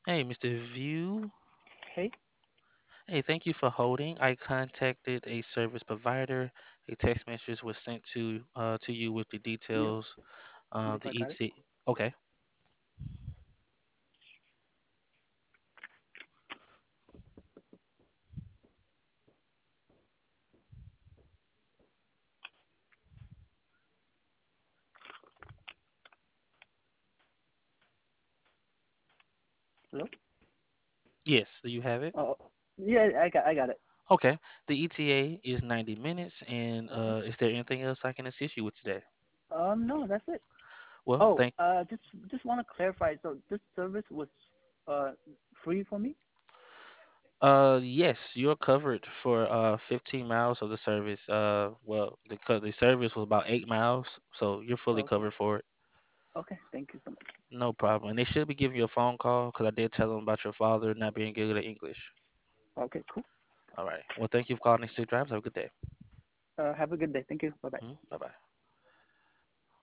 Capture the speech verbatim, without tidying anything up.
Hey, mister View. Hey. Hey, thank you for holding. I contacted a service provider. A text message was sent to uh to you with the Yep. details. Uh, Yep. the I got it. E T. Okay. Hello. Yes. Do you have it? Oh. Yeah. I got. I got it. Okay. The E T A is ninety minutes. And Okay. uh, is there anything else I can assist you with today? Um. No. That's it. Well, Oh. thank. Uh. Just. Just want to clarify. So this service was uh free for me. Uh, yes, you're covered for uh fifteen miles of the service. Uh, well, the co- the service was about eight miles, so you're fully Okay. covered for it. Okay. Thank you so much. No problem. And they should be giving you a phone call because I did tell them about your father not being good at English. Okay. Cool. All right. Well, thank you for calling Next Drives. Have a good day. Uh. Have a good day. Thank you. Bye bye. Bye bye.